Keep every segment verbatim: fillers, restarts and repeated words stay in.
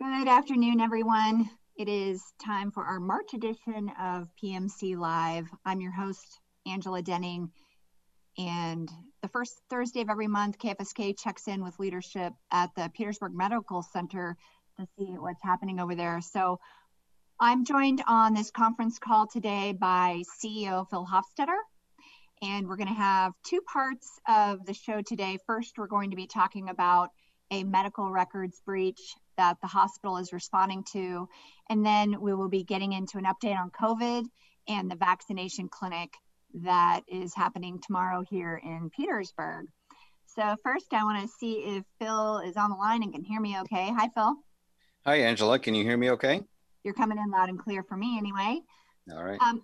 Good afternoon, everyone. It is time for our March edition of P M C Live. I'm your host, Angela Denning, and the first Thursday of every month, K F S K checks in with leadership at the Petersburg Medical Center to see what's happening over there. So I'm joined on this conference call today by C E O Phil Hofstetter, and we're going to have two parts of the show today. First, we're going to be talking about a medical records breach that the hospital is responding to. And then we will be getting into an update on COVID and the vaccination clinic that is happening tomorrow here in Petersburg. So first, I want to see if Phil is on the line and can hear me okay. Hi, Phil. Hi, Angela. Can you hear me okay? You're coming in loud and clear for me anyway. All right. Um,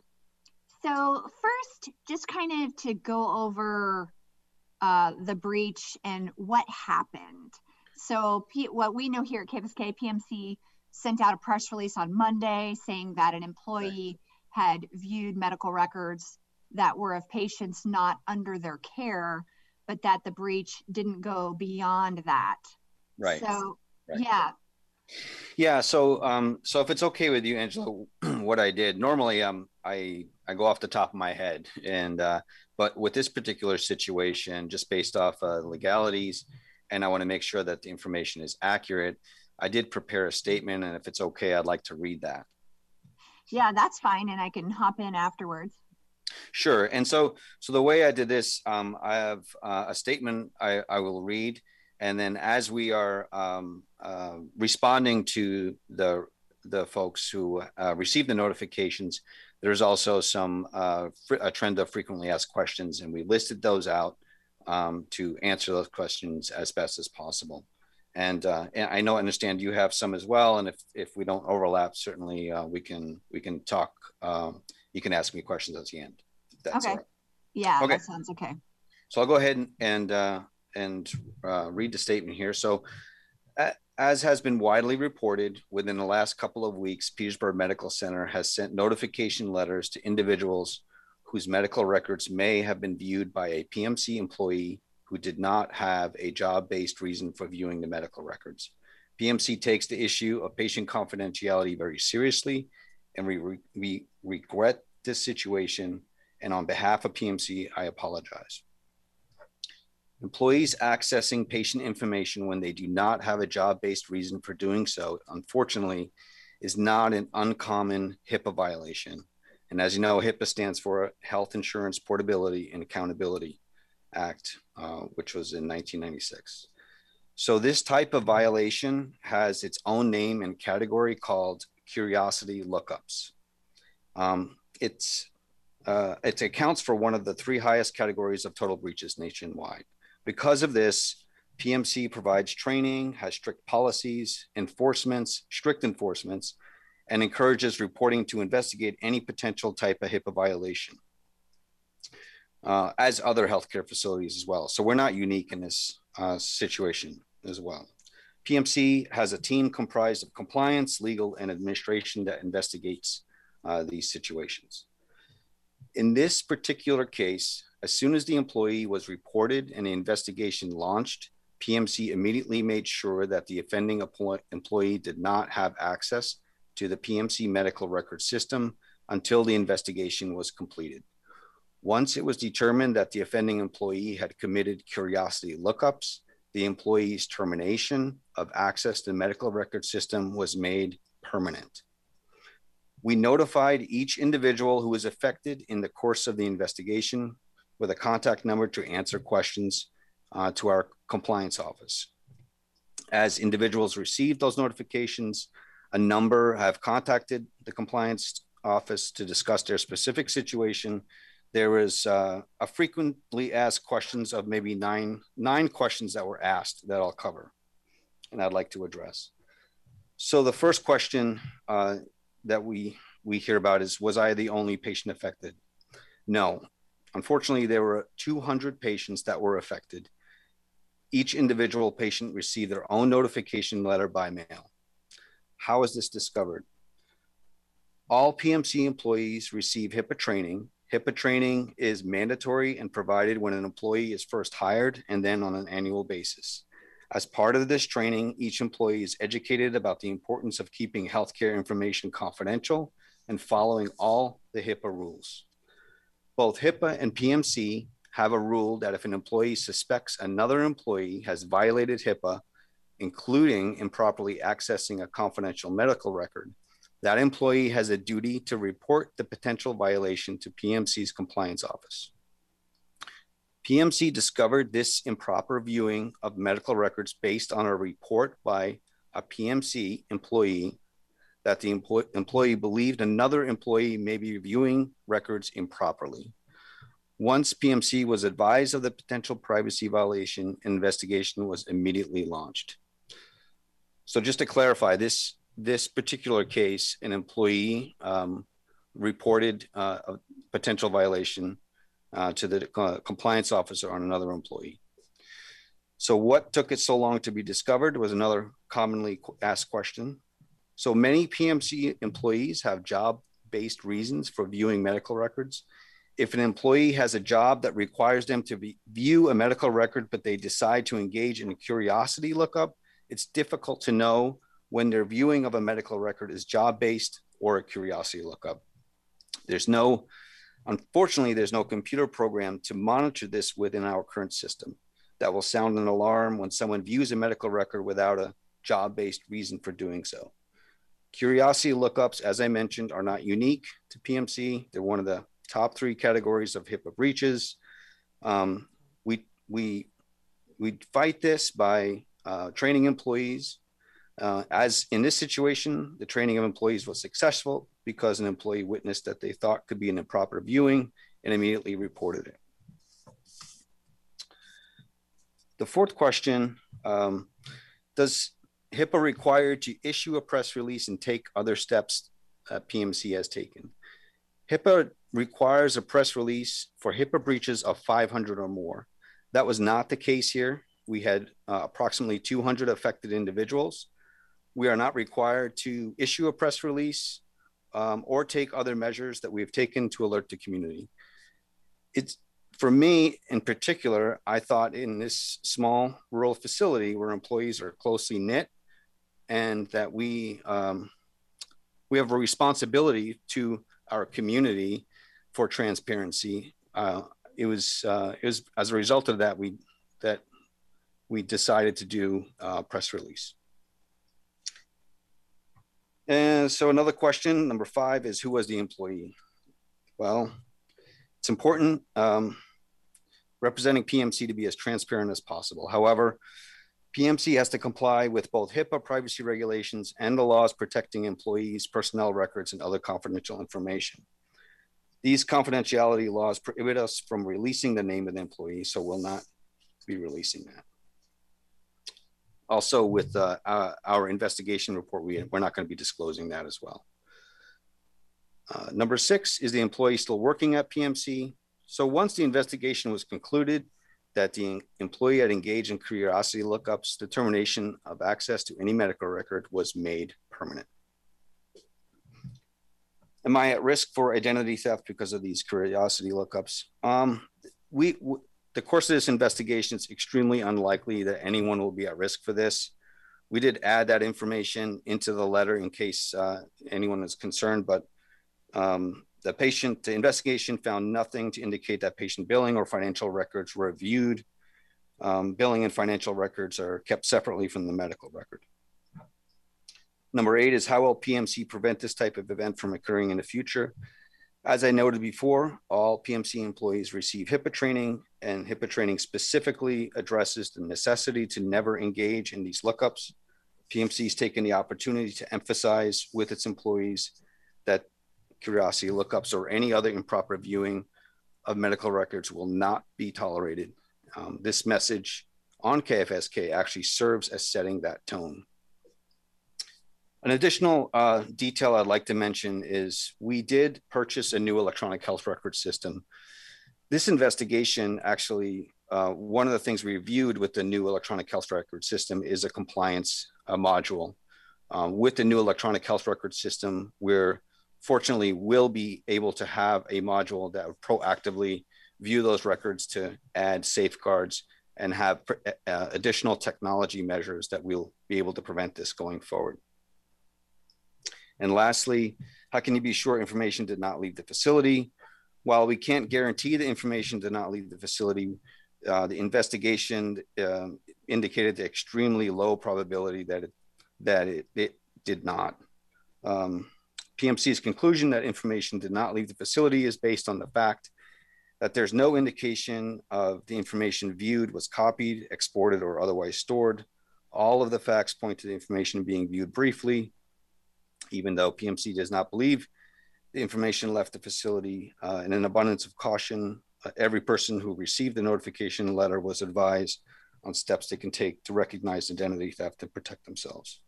so first, just kind of to go over uh, the breach and what happened. So P what we know here at K F S K, P M C sent out a press release on Monday saying that an employee right. had viewed medical records that were of patients not under their care, but that the breach didn't go beyond that. Right. So, right. yeah. Yeah. So, um, so if it's okay with you, Angela, what I did normally, um, I I go off the top of my head, and uh, but with this particular situation, just based off uh, legalities. And I want to make sure that the information is accurate. I did prepare a statement, and if it's okay, I'd like to read that. Yeah, that's fine, and I can hop in afterwards. Sure. And so, so the way I did this, um, I have uh, a statement I, I will read, and then as we are um, uh, responding to the the folks who uh, receive the notifications, there's also some uh, a trend of frequently asked questions, and we listed those out. Um, to answer those questions as best as possible. And, uh, and I know, I understand you have some as well. And if, if we don't overlap, certainly uh, we can, we can talk. Um, you can ask me questions at the end. That's okay. Right. Yeah, okay. That sounds okay. So I'll go ahead and, and, uh, and uh, read the statement here. So uh, as has been widely reported, within the last couple of weeks, Petersburg Medical Center has sent notification letters to individuals whose medical records may have been viewed by a P M C employee who did not have a job-based reason for viewing the medical records. P M C takes the issue of patient confidentiality very seriously, and we, re we regret this situation. And on behalf of P M C, I apologize. Employees accessing patient information when they do not have a job-based reason for doing so, unfortunately, is not an uncommon HIPAA violation. And as you know, HIPAA stands for Health Insurance Portability and Accountability Act, uh, which was in nineteen ninety-six. So this type of violation has its own name and category called curiosity lookups. Um, it's, uh, it accounts for one of the three highest categories of total breaches nationwide. Because of this, P M C provides training, has strict policies, enforcements, strict enforcements, and encourages reporting to investigate any potential type of HIPAA violation, uh, as other healthcare facilities as well. So we're not unique in this uh, situation as well. P M C has a team comprised of compliance, legal, and administration that investigates uh, these situations. In this particular case, as soon as the employee was reported and the investigation launched, P M C immediately made sure that the offending employee did not have access to the P M C medical record system until the investigation was completed. Once it was determined that the offending employee had committed curiosity lookups, the employee's termination of access to the medical record system was made permanent. We notified each individual who was affected in the course of the investigation with a contact number to answer questions uh, to our compliance office. As individuals received those notifications, a number have contacted the compliance office to discuss their specific situation. There was uh, a frequently asked questions of maybe nine, nine questions that were asked that I'll cover and I'd like to address. So the first question uh, that we, we hear about is, was I the only patient affected? No. Unfortunately, there were two hundred patients that were affected. Each individual patient received their own notification letter by mail. How is this discovered? All P M C employees receive HIPAA training. HIPAA training is mandatory and provided when an employee is first hired and then on an annual basis. As part of this training, each employee is educated about the importance of keeping healthcare information confidential and following all the HIPAA rules. Both HIPAA and P M C have a rule that if an employee suspects another employee has violated HIPAA, including improperly accessing a confidential medical record, that employee has a duty to report the potential violation to P M C's compliance office. P M C discovered this improper viewing of medical records based on a report by a P M C employee that the employee, employee believed another employee may be viewing records improperly. Once P M C was advised of the potential privacy violation, an investigation was immediately launched. So just to clarify, this, this particular case, an employee um, reported uh, a potential violation Uh, to the uh, compliance officer on another employee. So what took it so long to be discovered was another commonly asked question. So many P M C employees have job-based reasons for viewing medical records. If an employee has a job that requires them to be, view a medical record, but they decide to engage in a curiosity lookup, it's difficult to know when their viewing of a medical record is job-based or a curiosity lookup. There's no Unfortunately, there's no computer program to monitor this within our current system that will sound an alarm when someone views a medical record without a job-based reason for doing so. Curiosity lookups, as I mentioned, are not unique to P M C. They're one of the top three categories of HIPAA breaches. Um, we, we, we fight this by uh, training employees. Uh, as in this situation, the training of employees was successful because an employee witnessed that they thought could be an improper viewing and immediately reported it. The fourth question, um, does HIPAA require to issue a press release and take other steps uh, P M C has taken? HIPAA requires a press release for HIPAA breaches of five hundred or more. That was not the case here. We had uh, approximately two hundred affected individuals. We are not required to issue a press release um, or take other measures that we've taken to alert the community. It's, for me in particular, I thought in this small rural facility where employees are closely knit and that we, um, we have a responsibility to our community for transparency. Uh, it was, uh, it was as a result of that, we, that we decided to do a press release. And so another question, number five, is who was the employee? Well, it's important um, representing P M C to be as transparent as possible. However, P M C has to comply with both HIPAA privacy regulations and the laws protecting employees' personnel records and other confidential information. These confidentiality laws prohibit us from releasing the name of the employee, so we'll not be releasing that. Also with uh, our, our investigation report, we, we're not going to be disclosing that as well. Uh, number six, is the employee still working at P M C? So once the investigation was concluded that the employee had engaged in curiosity lookups, determination of access to any medical record was made permanent. Am I at risk for identity theft because of these curiosity lookups? Um, we, we The course of this investigation is extremely unlikely that anyone will be at risk for this. We did add that information into the letter in case uh, anyone is concerned, but um, the patient, the investigation found nothing to indicate that patient billing or financial records were viewed. Um, billing and financial records are kept separately from the medical record. Number eight is how will P M C prevent this type of event from occurring in the future? As I noted before, all P M C employees receive HIPAA training, and HIPAA training specifically addresses the necessity to never engage in these lookups. P M C has taken the opportunity to emphasize with its employees that curiosity lookups or any other improper viewing of medical records will not be tolerated. Um, this message on K F S K actually serves as setting that tone. An additional uh, detail I'd like to mention is we did purchase a new electronic health record system. This investigation actually, uh, one of the things we reviewed with the new electronic health record system is a compliance uh, module. Um, with the new electronic health record system, we're fortunately will be able to have a module that would proactively view those records to add safeguards and have uh, additional technology measures that will be able to prevent this going forward. And lastly, how can you be sure information did not leave the facility? While we can't guarantee the information did not leave the facility, uh, the investigation uh, indicated the extremely low probability that it, that it, it did not. Um, P M C's conclusion that information did not leave the facility is based on the fact that there's no indication of the information viewed was copied, exported, or otherwise stored. All of the facts point to the information being viewed briefly, even though P M C does not believe the information left the facility. Uh, in an abundance of caution, uh, every person who received the notification letter was advised on steps they can take to recognize identity theft and protect themselves.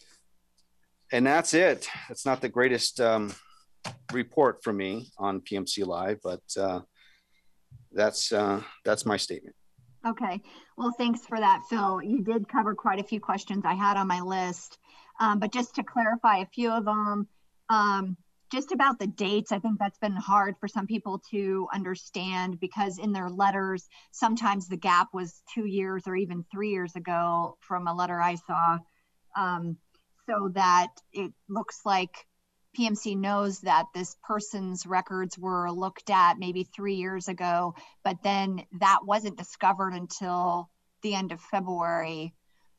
And that's it. It's not the greatest um, report for me on P M C Live, but uh, that's uh, that's my statement. Okay. Well, thanks for that, Phil. You did cover quite a few questions I had on my list, um, but just to clarify a few of them, um, just about the dates, I think that's been hard for some people to understand because in their letters, sometimes the gap was two years or even three years ago from a letter I saw. Um, so that it looks like P M C knows that this person's records were looked at maybe three years ago, but then that wasn't discovered until the end of February.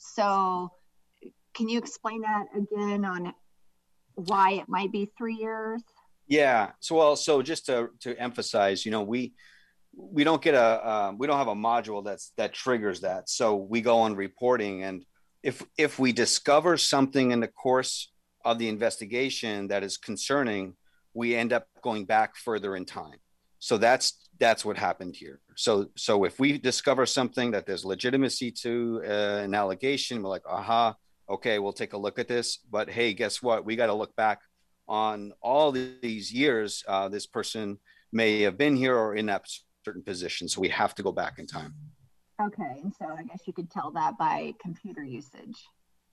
So can you explain that again on why it might be three years? Yeah, so well, so just to, to emphasize, you know, we we don't get a, um, we don't have a module that's that triggers that. So we go on reporting, and if if we discover something in the course of the investigation that is concerning, we end up going back further in time. So that's that's what happened here. So so if we discover something that there's legitimacy to uh, an allegation, we're like, aha, okay, we'll take a look at this. But hey, guess what? We got to look back on all these years. Uh, this person may have been here or in that certain position. So we have to go back in time. Okay, and so I guess you could tell that by computer usage.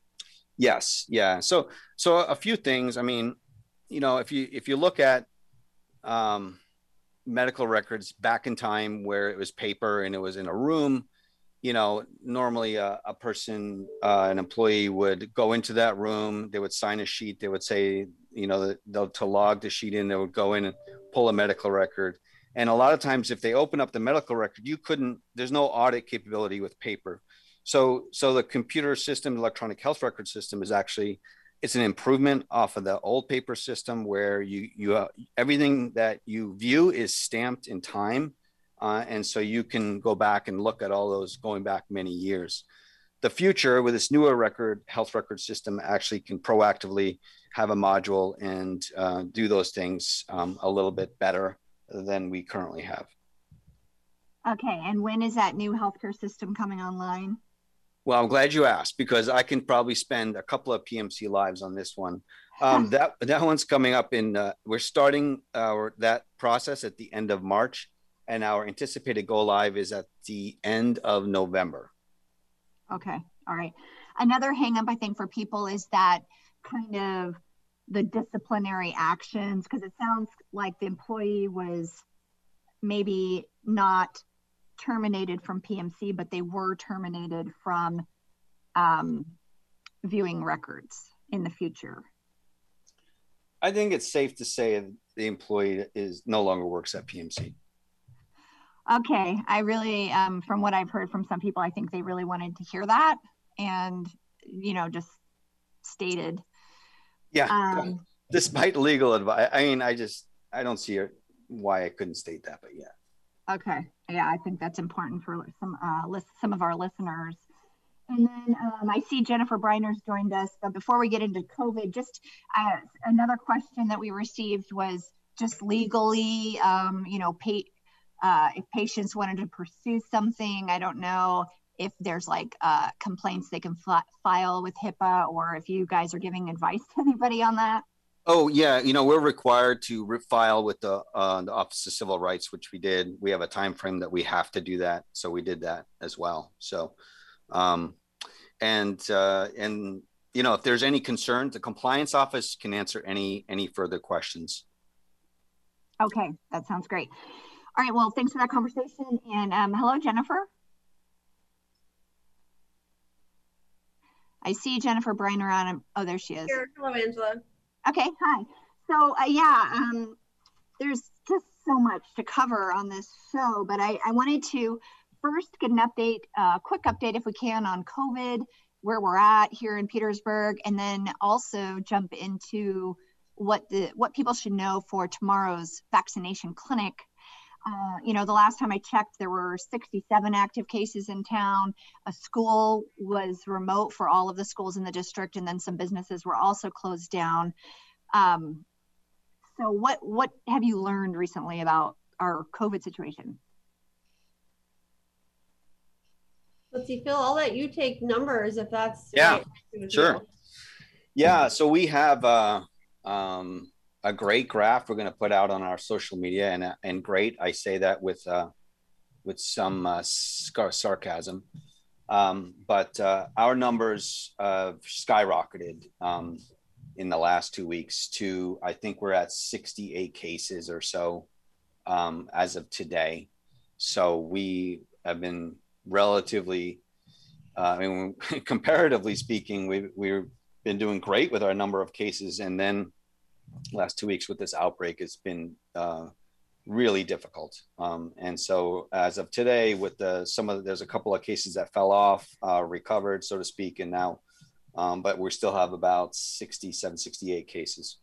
Yes, yeah. So, so a few things. I mean, you know, if you if you look at um, medical records back in time where it was paper and it was in a room, you know, normally a, a person, uh, an employee would go into that room. They would sign a sheet. They would say, you know, they'll to log the sheet in. They would go in and pull a medical record. And a lot of times, if they open up the medical record, you couldn't. There's no audit capability with paper. So, so the computer system, electronic health record system, is actually it's an improvement off of the old paper system where you you uh, everything that you view is stamped in time, uh, and so you can go back and look at all those going back many years. The future with this newer record health record system actually can proactively have a module and uh, do those things um, a little bit better than we currently have. Okay, and when is that new healthcare system coming online? Well, I'm glad you asked because I can probably spend a couple of P M C lives on this one. Um, that that one's coming up in. Uh, we're starting our that process at the end of March, and our anticipated go live is at the end of November. Okay, all right. Another hang up I think for people is that kind of the disciplinary actions, because it sounds like the employee was maybe not terminated from P M C, but they were terminated from um, viewing records in the future. I think it's safe to say the employee is no longer works at P M C. Okay, I really, um, from what I've heard from some people, I think they really wanted to hear that and, you know, just stated. Yeah, um, despite legal advice. I mean, I just, I don't see why I couldn't state that, but yeah. Okay, yeah, I think that's important for some uh, list, some of our listeners. And then um, I see Jennifer Breiner's joined us, but before we get into COVID, just uh, another question that we received was just legally, um, you know, pay, uh, if patients wanted to pursue something, I don't know if there's like uh, complaints they can file with HIPAA, or if you guys are giving advice to anybody on that. Oh yeah, you know, we're required to file with the uh, the Office of Civil Rights, which we did. We have a time frame that we have to do that, so we did that as well. So, um, and uh, and you know, if there's any concern, the compliance office can answer any any further questions. Okay, that sounds great. All right, well, thanks for that conversation, and um, hello, Jennifer. I see Jennifer Briner on. Oh, there she is. Here. Hello, Angela. Okay, hi. So uh, yeah, um, there's just so much to cover on this show, but I, I wanted to first get an update, a uh, quick update if we can on COVID, where we're at here in Petersburg, and then also jump into what the what people should know for tomorrow's vaccination clinic. Uh, you know, the last time I checked, there were sixty-seven active cases in town. A school was remote for all of the schools in the district, and then some businesses were also closed down. Um, so what, what have you learned recently about our COVID situation? Let's see, Phil, I'll let you take numbers if that's yeah, right. Sure. Yeah, so we have uh, um, a great graph we're going to put out on our social media, and and great, I say that with uh, with some uh, scar- sarcasm, um, but uh, our numbers uh, skyrocketed um, in the last two weeks to, I think we're at sixty-eight cases or so um, as of today. So we have been relatively, uh, I mean, comparatively speaking, we we've been doing great with our number of cases, and then last two weeks with this outbreak has been uh, really difficult. Um, and so as of today, with the some of the, there's a couple of cases that fell off, uh, recovered, so to speak, and now, um, but we still have about sixty-seven, sixty-eight cases.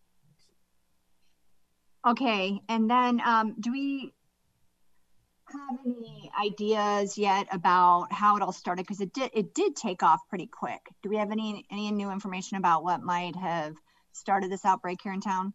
Okay, and then um, do we have any ideas yet about how it all started? Because it did it did take off pretty quick. Do we have any any new information about what might have started this outbreak here in town?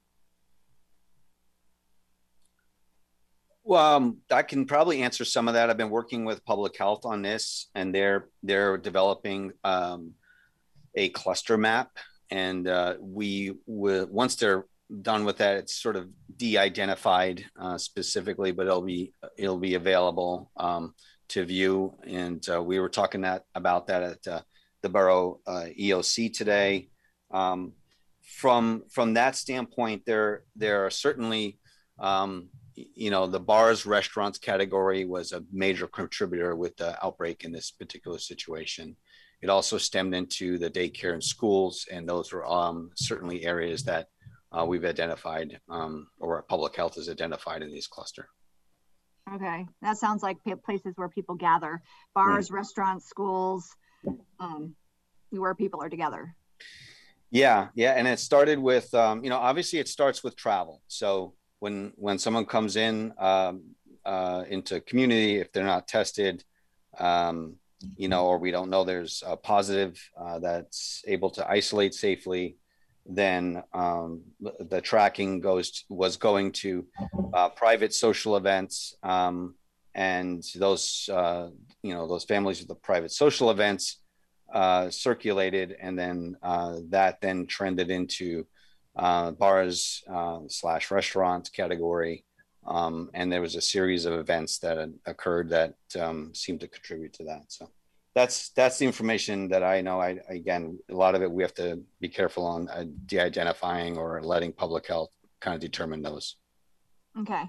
Well, um, I can probably answer some of that. I've been working with public health on this, and they're they're developing um, a cluster map, and uh, we will, once they're done with that, it's sort of de-identified uh, specifically, but it'll be it'll be available um, to view. And uh, we were talking that about that at uh, the borough uh, E O C today. Um, from from that standpoint, there there are certainly um, you know, the bars, restaurants category was a major contributor with the outbreak in this particular situation. It also stemmed into the daycare and schools, and those are um, certainly areas that uh, we've identified um, or public health has identified in these cluster. Okay, that sounds like places where people gather, bars, mm. restaurants, schools, um, where people are together. Yeah, yeah, and it started with, um, you know, obviously it starts with travel. So when when someone comes in um, uh, into community, if they're not tested, um, you know, or we don't know there's a positive uh, that's able to isolate safely, then um, the tracking goes to, was going to uh, private social events, um, and those uh, you know those families with the private social events uh, circulated, and then uh, that then trended into uh, bars uh, slash restaurants category, um, and there was a series of events that had occurred that um, seemed to contribute to that. So that's that's the information that I know. I again, a lot of it we have to be careful on uh, de-identifying or letting public health kind of determine those. Okay.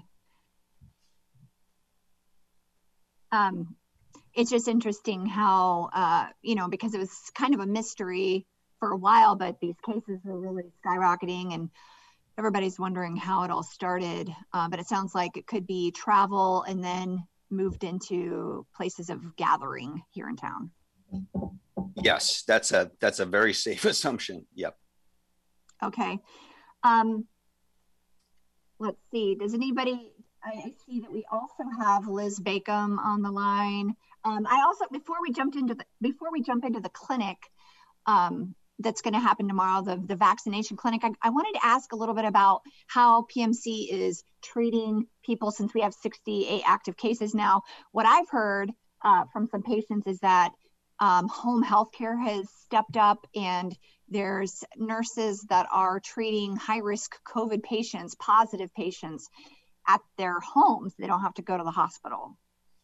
Um, it's just interesting how uh, you know, because it was kind of a mystery for a while, but these cases were really skyrocketing, and everybody's wondering how it all started. Uh, but it sounds like it could be travel and then moved into places of gathering here in town. Yes, that's a that's a very safe assumption. Yep. Okay. Um, let's see. Does anybody? I see that we also have Liz Bacon on the line. Um, I also before we jumped into the before we jump into the clinic. Um, that's going to happen tomorrow, the, the vaccination clinic. I, I wanted to ask a little bit about how P M C is treating people since we have sixty-eight active cases now. What I've heard uh, from some patients is that um, home health care has stepped up, and there's nurses that are treating high-risk COVID patients, positive patients at their homes. They don't have to go to the hospital.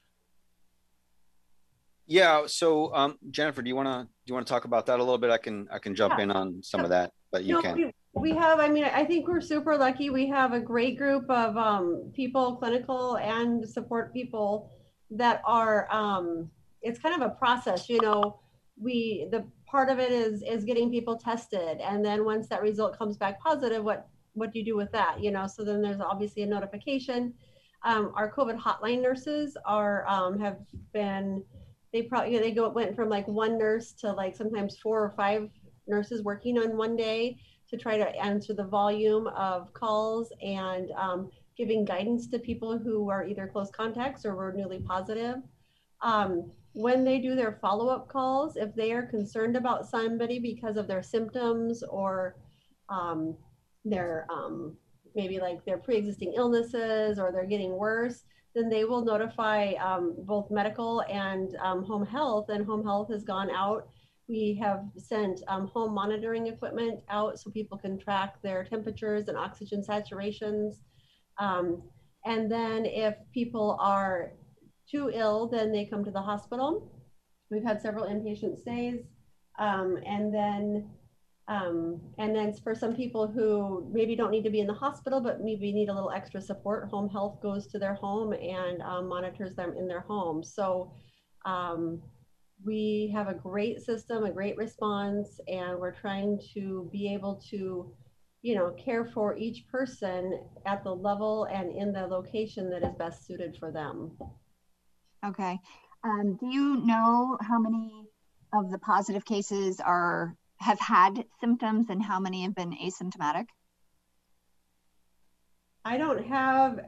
Yeah. So, um, Jennifer, do you want to do you want to talk about that a little bit? I can I can jump yeah. in on some of that, but you no, can. We, we have. I mean, I think we're super lucky. We have a great group of um, people, clinical and support people that are. Um, it's kind of a process, you know. We the part of it is is getting people tested, and then once that result comes back positive, what what do you do with that? You know, so then there's obviously a notification. Um, our COVID hotline nurses are um, have been they probably you know, they go went from like one nurse to like sometimes four or five nurses working on one day to try to answer the volume of calls and um, giving guidance to people who are either close contacts or were newly positive. Um, when they do their follow-up calls, if they are concerned about somebody because of their symptoms or um, their um, maybe like their pre-existing illnesses or they're getting worse, then they will notify um, both medical and um, home health, and home health has gone out. We have sent um, home monitoring equipment out so people can track their temperatures and oxygen saturations. Um, and then if people are too ill, then they come to the hospital. We've had several inpatient stays. Um, and then um, and then for some people who maybe don't need to be in the hospital, but maybe need a little extra support, home health goes to their home and um, monitors them in their home. So um, we have a great system, a great response, and we're trying to be able to, you know, care for each person at the level and in the location that is best suited for them. Okay. Um, do you know how many of the positive cases are have had symptoms and how many have been asymptomatic? I don't have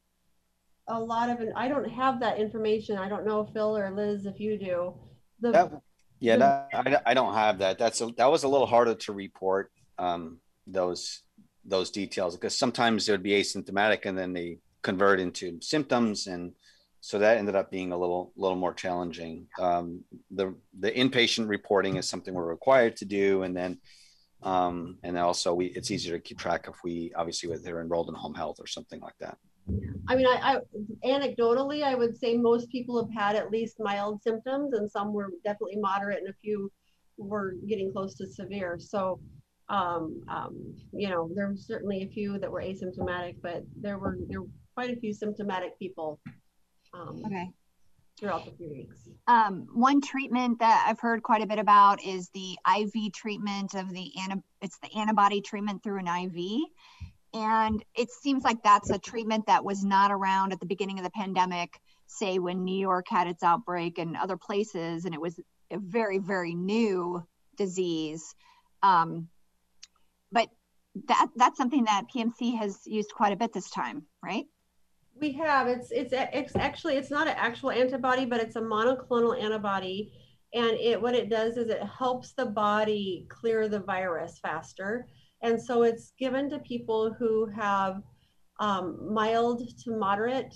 a lot of, I don't have that information. I don't know, Phil or Liz, if you do. The, That, yeah, the, that, I, I don't have that. That's a, that was a little harder to report um, those those details because sometimes it would be asymptomatic and then they convert into symptoms, and so that ended up being a little little more challenging. Um, the the inpatient reporting is something we're required to do, and then um, and also we it's easier to keep track if we obviously if they're enrolled in home health or something like that. I mean, I, I anecdotally, I would say most people have had at least mild symptoms, and some were definitely moderate, and a few were getting close to severe. So, um, um, you know, there were certainly a few that were asymptomatic, but there were there were quite a few symptomatic people um, okay. throughout the few weeks. Um, one treatment that I've heard quite a bit about is the I V treatment of the anti it's the antibody treatment through an I V. And it seems like that's a treatment that was not around at the beginning of the pandemic, say when New York had its outbreak and other places, and it was a very, very new disease. Um, but that that's something that P M C has used quite a bit this time, right? We have, it's, it's, it's actually, it's not an actual antibody, but it's a monoclonal antibody. And it, what it does is it helps the body clear the virus faster. And so it's given to people who have um, mild to moderate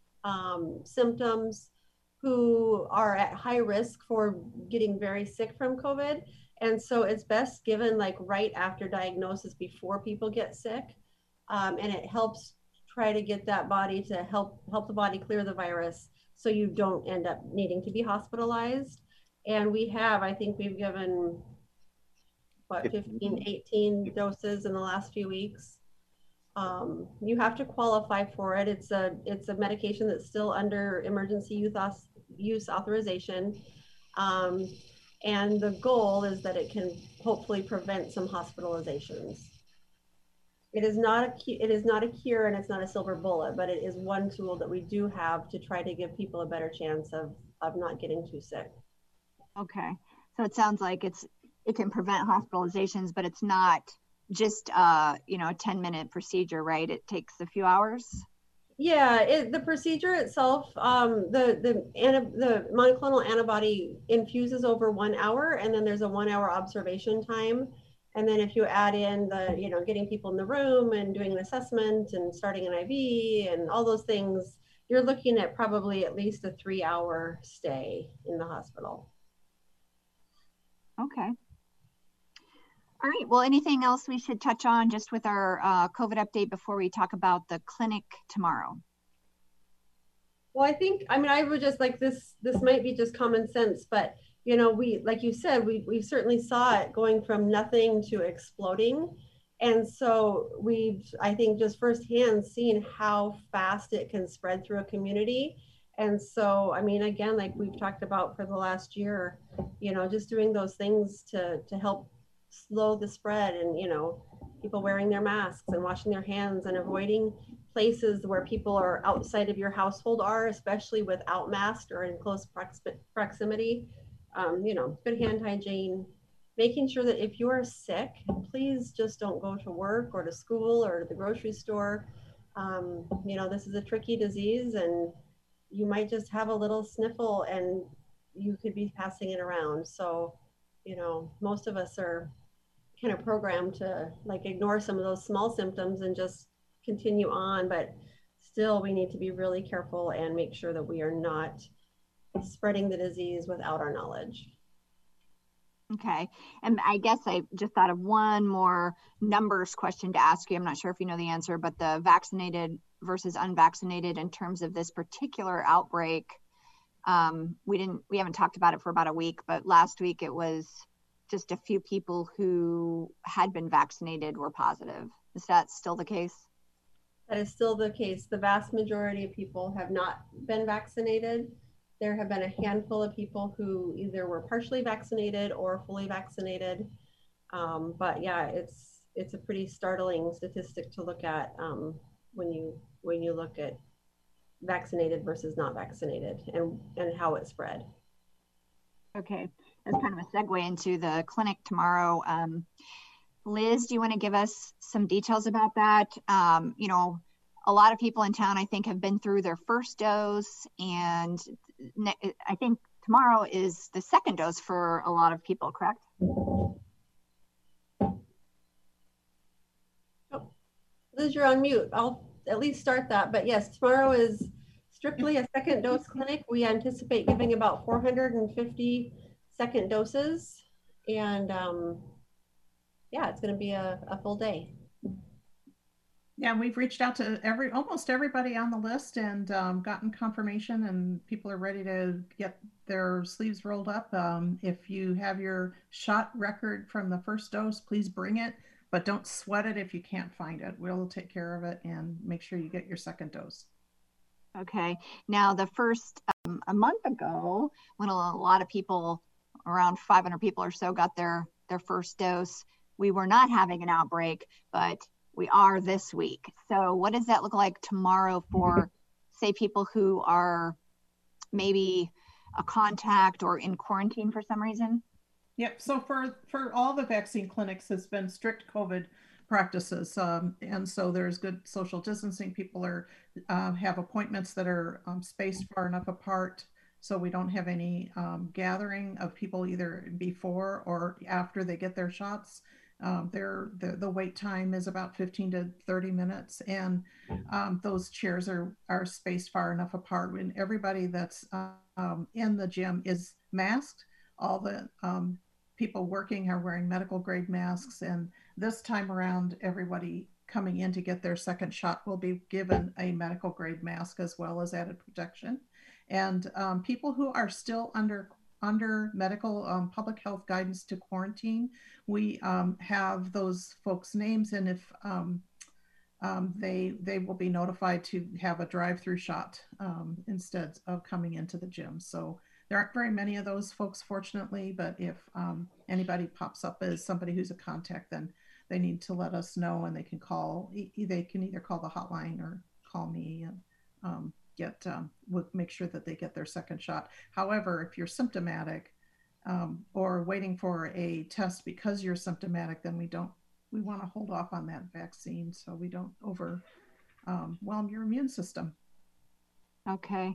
um, symptoms, who are at high risk for getting very sick from COVID. And so it's best given like right after diagnosis before people get sick. Um, and it helps try to get that body to help help the body clear the virus so you don't end up needing to be hospitalized. And we have, I think we've given what, fifteen, eighteen doses in the last few weeks. Um, you have to qualify for it. It's a it's a medication that's still under emergency use, use authorization. Um, and the goal is that it can hopefully prevent some hospitalizations. It is not a it is not a cure and it's not a silver bullet, but it is one tool that we do have to try to give people a better chance of of not getting too sick. Okay, so it sounds like it's it can prevent hospitalizations, but it's not just uh, you know, a ten minute procedure, right? It takes a few hours. Yeah, it, the procedure itself, um, the the the monoclonal antibody infuses over one hour, and then there's a one hour observation time. And then if you add in the, you know, getting people in the room and doing an assessment and starting an I V and all those things, you're looking at probably at least a three hour stay in the hospital. Okay. All right. Well, anything else we should touch on just with our uh, COVID update before we talk about the clinic tomorrow? Well, I think, I mean, I would just like this, this might be just common sense, but you know, we, like you said, we, we certainly saw it going from nothing to exploding. And so we've, I think, just firsthand seen how fast it can spread through a community. And so, I mean, again, like we've talked about for the last year, you know, just doing those things to, to help slow the spread, and, you know, people wearing their masks and washing their hands and avoiding places where people are outside of your household are, especially without masks or in close proximity. Um, you know, good hand hygiene, making sure that if you are sick, please just don't go to work or to school or to the grocery store. Um, you know, this is a tricky disease, and you might just have a little sniffle and you could be passing it around. So, you know, most of us are kind of programmed to like ignore some of those small symptoms and just continue on, but still we need to be really careful and make sure that we are not spreading the disease without our knowledge. Okay. And I guess I just thought of one more numbers question to ask you. I'm not sure if you know the answer, but the vaccinated versus unvaccinated in terms of this particular outbreak. Um, we didn't, we haven't talked about it for about a week, but last week it was just a few people who had been vaccinated were positive. Is that still the case? That is still the case. The vast majority of people have not been vaccinated. There have been a handful of people who either were partially vaccinated or fully vaccinated. Um, but yeah, it's it's a pretty startling statistic to look at um, when you when you look at vaccinated versus not vaccinated and, and how it spread. Okay, that's kind of a segue into the clinic tomorrow. Um, Liz, do you want to give us some details about that? Um, you know, a lot of people in town, I think, have been through their first dose, and I think tomorrow is the second dose for a lot of people, correct? Oh. Liz, you're on mute. I'll at least start that. But yes, tomorrow is strictly a second dose clinic. We anticipate giving about four hundred fifty second doses. And um, yeah, it's going to be a, a full day. Yeah, we've reached out to every almost everybody on the list and um, gotten confirmation, and people are ready to get their sleeves rolled up. Um, if you have your shot record from the first dose, please bring it, but don't sweat it if you can't find it. We'll take care of it and make sure you get your second dose. Okay. Now, the first, um, a month ago, when a lot of people, around five hundred people or so, got their, their first dose, we were not having an outbreak, but we are this week. So what does that look like tomorrow for, say, people who are maybe a contact or in quarantine for some reason? Yep. So for, for all the vaccine clinics, it's been strict COVID practices. Um, and so there's good social distancing. People are uh, have appointments that are um, spaced far enough apart so we don't have any um, gathering of people either before or after they get their shots. Um, their the, the wait time is about fifteen to thirty minutes, and um, those chairs are are spaced far enough apart. And everybody that's um, in the gym is masked. All the um, people working are wearing medical grade masks, and this time around, everybody coming in to get their second shot will be given a medical grade mask as well as added protection. And um, people who are still under under medical um, public health guidance to quarantine, we um, have those folks' names, and if um, um, they they will be notified to have a drive-through shot um, instead of coming into the gym. So there aren't very many of those folks, fortunately, but if um, anybody pops up as somebody who's a contact, then they need to let us know, and they can call. They can either call the hotline or call me, and um, get um, we'll make sure that they get their second shot. However, if you're symptomatic um, or waiting for a test because you're symptomatic, then we don't we want to hold off on that vaccine so we don't overwhelm um, your immune system. Okay.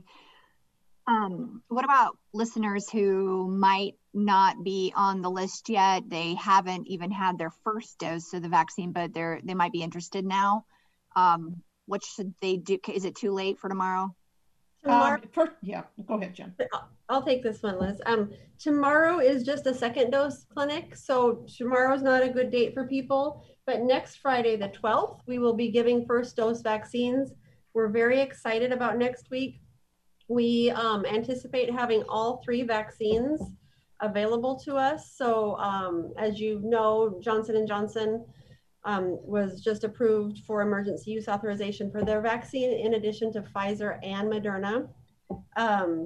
Um, what about listeners who might not be on the list yet? They haven't even had their first dose of the vaccine, but they're they might be interested now. Um, what should they do? Is it too late for tomorrow? Tomorrow, um, for, yeah, go ahead, Jen. I'll take this one, Liz. Um, tomorrow is just a second dose clinic, so tomorrow's not a good date for people. But next Friday, the twelfth, we will be giving first dose vaccines. We're very excited about next week. We um, anticipate having all three vaccines available to us. So um, as you know, Johnson and Johnson um, was just approved for emergency use authorization for their vaccine, in addition to Pfizer and Moderna. Um,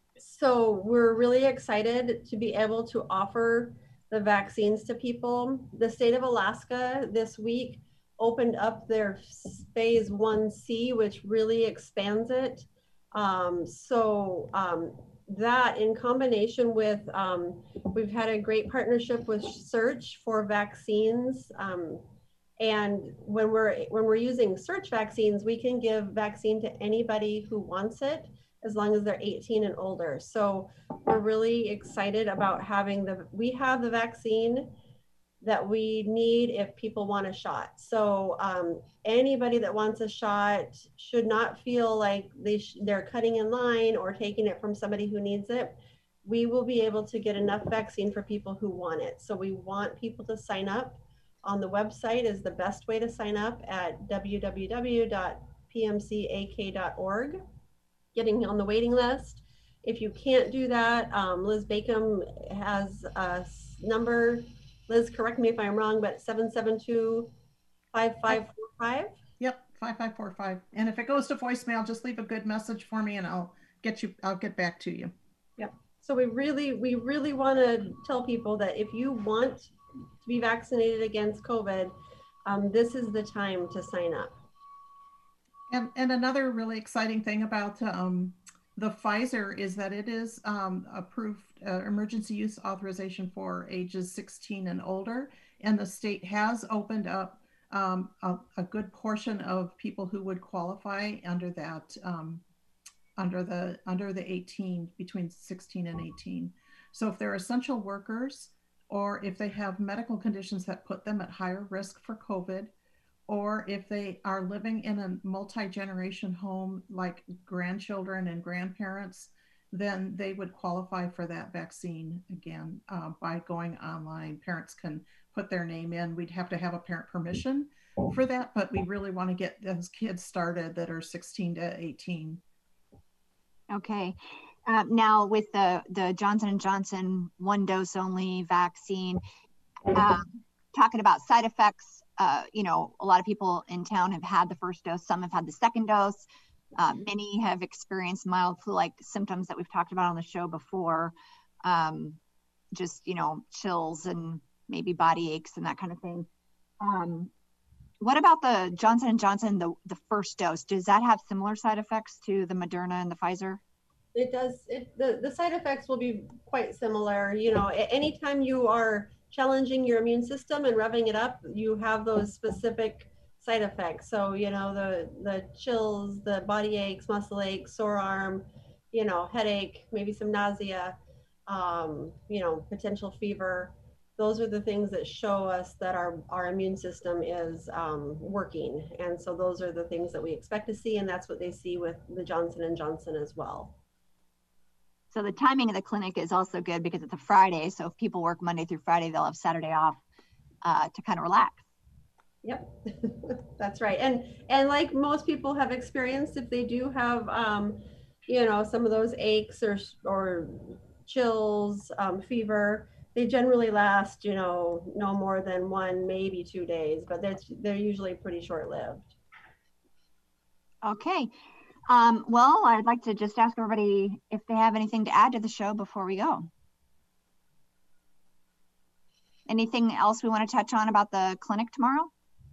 so we're really excited to be able to offer the vaccines to people. The state of Alaska this week opened up their phase one C, which really expands it. Um, so um, that in combination with, um, we've had a great partnership with Search for vaccines. Um, and when we're, when we're using Search vaccines, we can give vaccine to anybody who wants it, as long as they're eighteen and older. So we're really excited about having the, we have the vaccine that we need if people want a shot. So um, anybody that wants a shot should not feel like they sh they're cutting in line or taking it from somebody who needs it. We will be able to get enough vaccine for people who want it. So we want people to sign up. On the website is the best way to sign up at w w w dot p m c a k dot org. Getting on the waiting list. If you can't do that, um, Liz Bacon has a number. Liz, correct me if I'm wrong, but seven seven two, five five four five. Yep, five five four five. And if it goes to voicemail, just leave a good message for me and I'll get you, I'll get back to you. Yep. So we really, we really want to tell people that if you want to be vaccinated against COVID, um, this is the time to sign up. And, and another really exciting thing about um, the Pfizer is that it is um, approved uh, emergency use authorization for ages sixteen and older. And the state has opened up um, a, a good portion of people who would qualify under that, um, under the, under the eighteen, between sixteen and eighteen. So if they're essential workers, or if they have medical conditions that put them at higher risk for COVID, or if they are living in a multi-generation home like grandchildren and grandparents, then they would qualify for that vaccine again uh, by going online. Parents can put their name in. We'd have to have a parent permission for that, but we really want to get those kids started that are sixteen to eighteen. Okay. Uh, now with the, the Johnson and Johnson one dose only vaccine, um, talking about side effects, uh, you know, a lot of people in town have had the first dose, some have had the second dose. Uh, many have experienced mild flu-like symptoms that we've talked about on the show before. Um, just, you know, chills and maybe body aches and that kind of thing. Um, what about the Johnson and Johnson, the, the first dose? Does that have similar side effects to the Moderna and the Pfizer? It does. It, the, the side effects will be quite similar. You know, anytime you are challenging your immune system and revving it up, you have those specific side effects. So, you know, the, the chills, the body aches, muscle aches, sore arm, you know, headache, maybe some nausea, um, you know, potential fever. Those are the things that show us that our, our immune system is um, working. And so those are the things that we expect to see. And that's what they see with the Johnson and Johnson as well. So the timing of the clinic is also good because it's a Friday. So if people work Monday through Friday, they'll have Saturday off uh, to kind of relax. Yep, that's right. And and like most people have experienced, if they do have, um, you know, some of those aches or or chills, um, fever, they generally last, you know, no more than one, maybe two days, but they're, they're usually pretty short-lived. Okay. Um, well, I'd like to just ask everybody if they have anything to add to the show before we go. Anything else we want to touch on about the clinic tomorrow?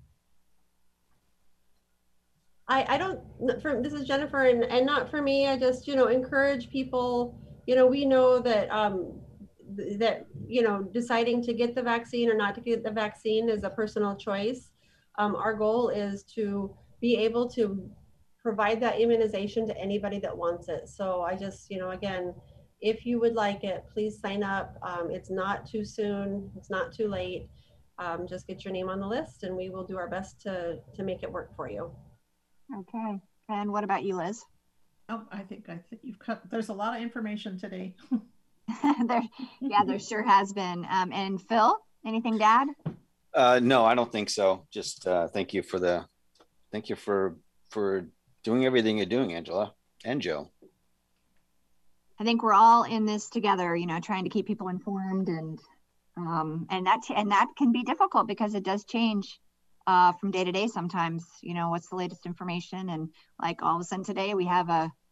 I, I don't, for, this is Jennifer, and, and not for me. I just, you know, encourage people, you know, we know that, um, th that, you know, deciding to get the vaccine or not to get the vaccine is a personal choice. Um, our goal is to be able to provide that immunization to anybody that wants it. So I just, you know, again, if you would like it, please sign up. Um, it's not too soon. It's not too late. Um, just get your name on the list and we will do our best to, to make it work for you. Okay. And what about you, Liz? Oh, I think, I think you've cut, there's a lot of information today. there, yeah, there sure has been. Um, and Phil, anything to add? Uh, no, I don't think so. Just uh, thank you for the, thank you for, for doing everything you're doing, Angela and Joe. I think we're all in this together, you know, trying to keep people informed, and um, and that and that can be difficult because it does change uh, from day to day sometimes. You know, what's the latest information, and like all of a sudden today we have a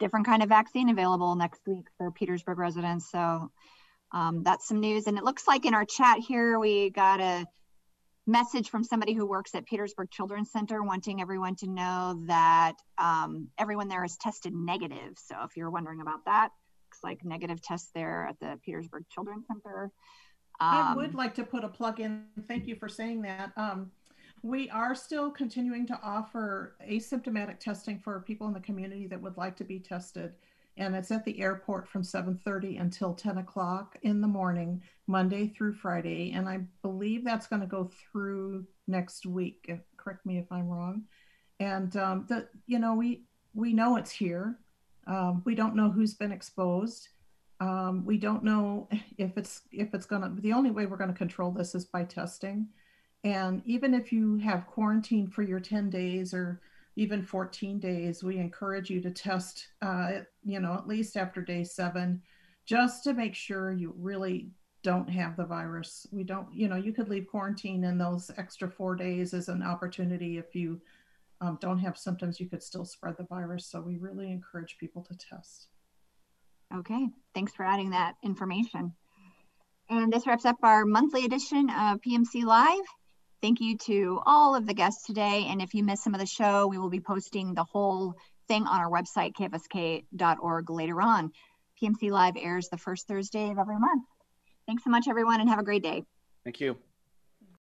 different kind of vaccine available next week for Petersburg residents. So um, that's some news. And it looks like in our chat here, we got a message from somebody who works at Petersburg Children's Center wanting everyone to know that um, everyone there is tested negative. So if you're wondering about that, looks like negative tests there at the Petersburg Children's Center. I Um, would like to put a plug in. Thank you for saying that. Um, we are still continuing to offer asymptomatic testing for people in the community that would like to be tested. And it's at the airport from seven thirty until ten o'clock in the morning, Monday through Friday. And I believe that's going to go through next week. Correct me if I'm wrong. And um, the, you know, we, we know it's here. Um, we don't know who's been exposed. Um, we don't know if it's if it's gonna, the only way we're gonna control this is by testing. And even if you have quarantine for your ten days or even fourteen days, we encourage you to test, uh, you know, at least after day seven, just to make sure you really don't have the virus. We don't, you know, you could leave quarantine and those extra four days as an opportunity. If you um, don't have symptoms, you could still spread the virus. So we really encourage people to test. Okay, thanks for adding that information. And this wraps up our monthly edition of P M C Live. Thank you to all of the guests today. And if you missed some of the show, we will be posting the whole thing on our website, K F S K dot org later on. P M C Live airs the first Thursday of every month. Thanks so much, everyone, and have a great day. Thank you.